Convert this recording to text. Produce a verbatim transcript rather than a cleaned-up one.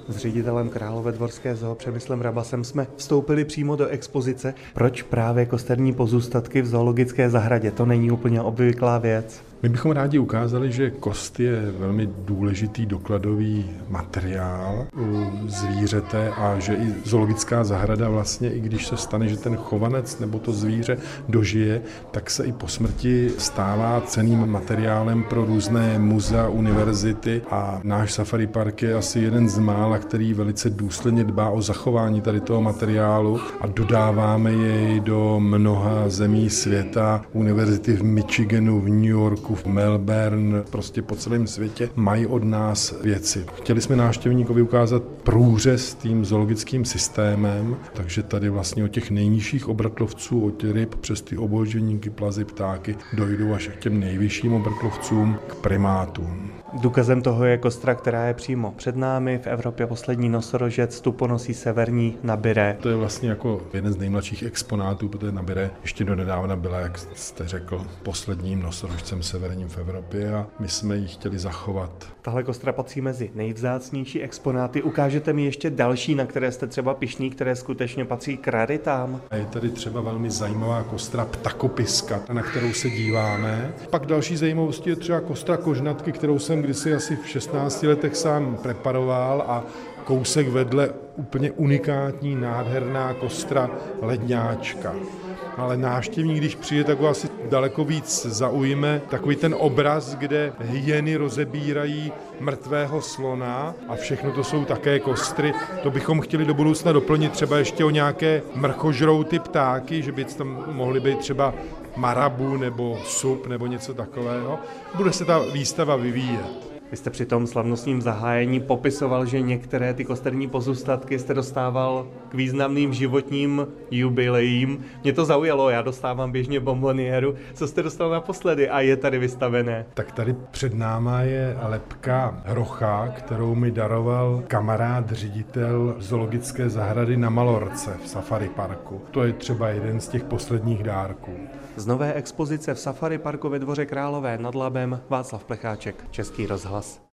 S ředitelem Královédvorské zoo Přemyslem Rabasem jsme vstoupili přímo do expozice. Proč právě kosterní pozůstatky v zoologické zahradě? To není úplně obvyklá věc. My bychom rádi ukázali, že kost je velmi důležitý dokladový materiál u zvířete a že i zoologická zahrada vlastně, i když se stane, že ten chovanec nebo to zvíře dožije, tak se i po smrti stává cenným materiálem pro různé muzea, univerzity a náš safari park je asi jeden z mála, který velice důsledně dbá o zachování tady toho materiálu a dodáváme jej do mnoha zemí světa. Univerzity v Michiganu, v New Yorku, v Melbourne, prostě po celém světě mají od nás věci. Chtěli jsme návštěvníkovi ukázat průřez tím zoologickým systémem, takže tady vlastně od těch nejnižších obratlovců, od ryb přes ty obojživelníky, plazy, ptáky, dojdou až k těm nejvyšším obratlovcům, k primátům. Důkazem toho je kostra, která je přímo před námi. V Evropě poslední nosorožec, tuponosý severní nabire. To je vlastně jako jeden z nejmladších exponátů, protože nabire ještě donedávna byla, jak jste řekl, posledním nosorožcem severním v Evropě a my jsme ji chtěli zachovat. Tahle kostra patří mezi nejvzácnější exponáty. Ukážete mi ještě další, na které jste třeba pyšní, které skutečně patří k raritám? Je tady třeba velmi zajímavá kostra ptakopiska, na kterou se díváme. Pak další zajímavostí je třeba kostra kožnatky, kterou jsem kdysi asi v šestnácti letech sám preparoval a kousek vedle úplně unikátní, nádherná kostra ledňáčka. Ale návštěvník, když přijde, tak ho asi daleko víc zaujme takový ten obraz, kde hyeny rozebírají mrtvého slona a všechno to jsou také kostry. To bychom chtěli do budoucna doplnit třeba ještě o nějaké mrchožrouty ptáky, že by tam mohly být třeba marabu nebo sup nebo něco takového. Bude se ta výstava vyvíjet. Vy jste při tom slavnostním zahájení popisoval, že některé ty kosterní pozůstatky jste dostával k významným životním jubilejím. Mě to zaujalo, já dostávám běžně bomboniéru. Co jste dostal naposledy a je tady vystavené? Tak tady před náma je lebka hrocha, kterou mi daroval kamarád, ředitel zoologické zahrady na Malorce v Safari parku. To je třeba jeden z těch posledních dárků. Z nové expozice v Safari parku ve Dvoře Králové nad Labem Václav Plecháček, Český rozhlas.